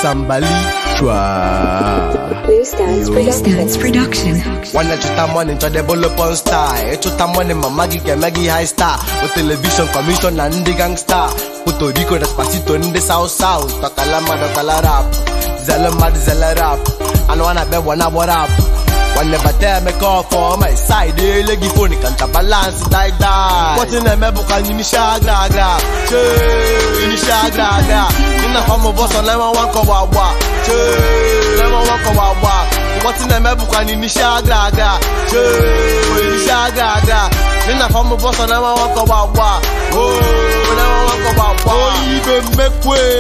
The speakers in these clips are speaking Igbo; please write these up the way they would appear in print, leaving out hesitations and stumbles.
Sambali Chua Blue Stance Production. One that chuta money to the bullet star. Chuta money mamagi ke magi high star. O television commission and the gangster. Puerto Rico despacito in the south. Takalama do kalarap. Zella rap. And wanna be wanna what up. One never tell me call for my side. Legi phone can't balance die. What in the mebu can you shagra gra? You shagra gra. In a form of boss on lemon one ko wawa. Lemon one ko wawa. What in the mebu can you shagra gra? You shagra gra. In a form of boss on lemon one ko wawa. Lemon one ko wawa. Oh, even make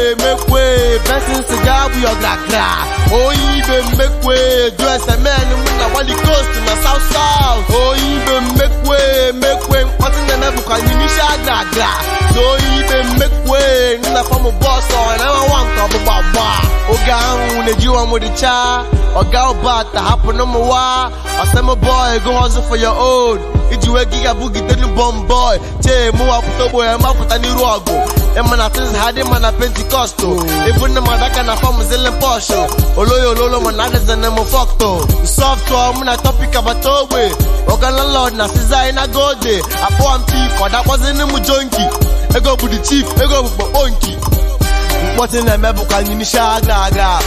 way. Blessing cigar with your gra gra. Oh, even make way. Dress a man. Wally Coast in the south. Oh, even make way. What's in the never can you shagra gra? So even make way. In the form of boss on I want to baba. Oga when you want with the cha. Oga about to happen no more. I say my boy go hustle for your own. If you a giga boogie tell bomb boy. Che mo aputo boy ma putani ruago. E man atis hade man a Pentecostal. Even the man that can form zelen Porsche. Oloyo man others than them fuckto. Soft I'm a topic about way. Oga Lord na siza in a god day. I pour tea for that wasn't a junkie. I go with the chief, I go with Onki. What in the mebu can you shagra gra?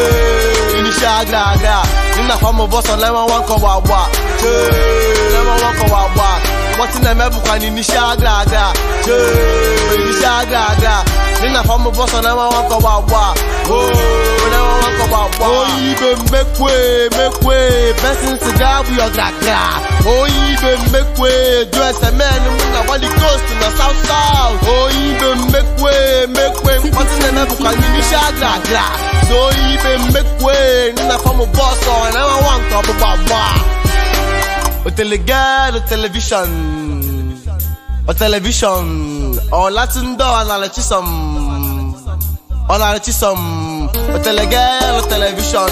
You shagra gra. In the form of boss on lemon one ko wawa. Lemon one ko wawa. What in the mebu can you shagra gra? You shagra gra. In the form of boss on lemon one ko wawa. Lemon one ko wawa. Oh, even make way. Blessing cigar with your gra gra. Oh, even make way. Dress a man in the Wally Coast in the south. Oh, even make way. What's in the never can you shagra gra? So even make way. In the form of boss on I want to baba. O television. O Latin do analitism. O television.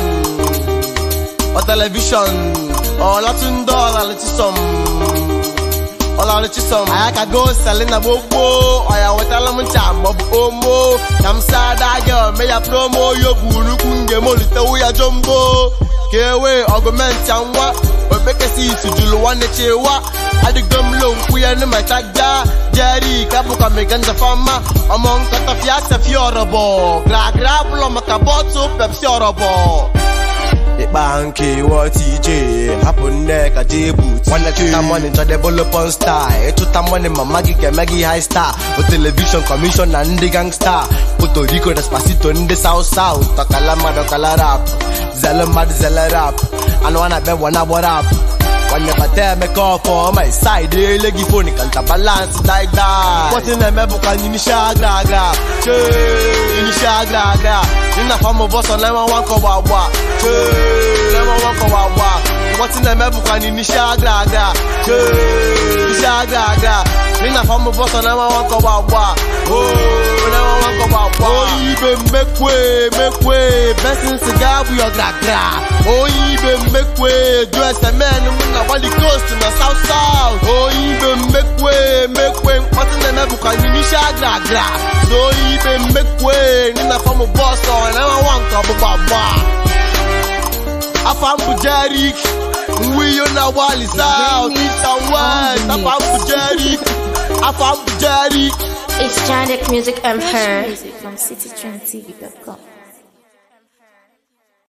O Latin do analitism. I can go selling a bobo. I will tell them jam of omo. Come sad I may a promo yo bulu kunge molito we a jumbo. Kewe argument and what? But make a see to do one that you what? I the gum low, we are in my tagda. Jerry, Kabuka Meganza Fama. Among Catafiata Fiorabo. Grablo Macaboto, Pepsiorabo. The banky, what TJ happen there, a J boot. One that chuta money to the bullet star. Chuta money, Mamagi, Magi high star. O television commission and the gangster. Puerto Rico, despacito in the south. Takalama do kalarap. Zella rap. And wanna be wanna what up. One never tell me call for my side. Legi phone can't balance like that. What in the mebu can you shagra gra? You shagra gra. In the form of boss on lemon one ko wawa. Lemon one ko wawa. What in the mebu can you shagra gra? You shagra gra. In the form of boss on lemon one ko wawa. Lemon one ko wawa. Oh, even make way. Blessing cigar with your gra gra. Oh, even make way. Dress a man in the Wally Coast in the south. Oh, even make way. What's in the mebu can you shagra gra? So even make way. In the form of boss on I want to baba. Afam Bujarik. We on a Wally South, East and West. Afam Bujarik. It's Janek Music Empire. Music from citytrendtv.com.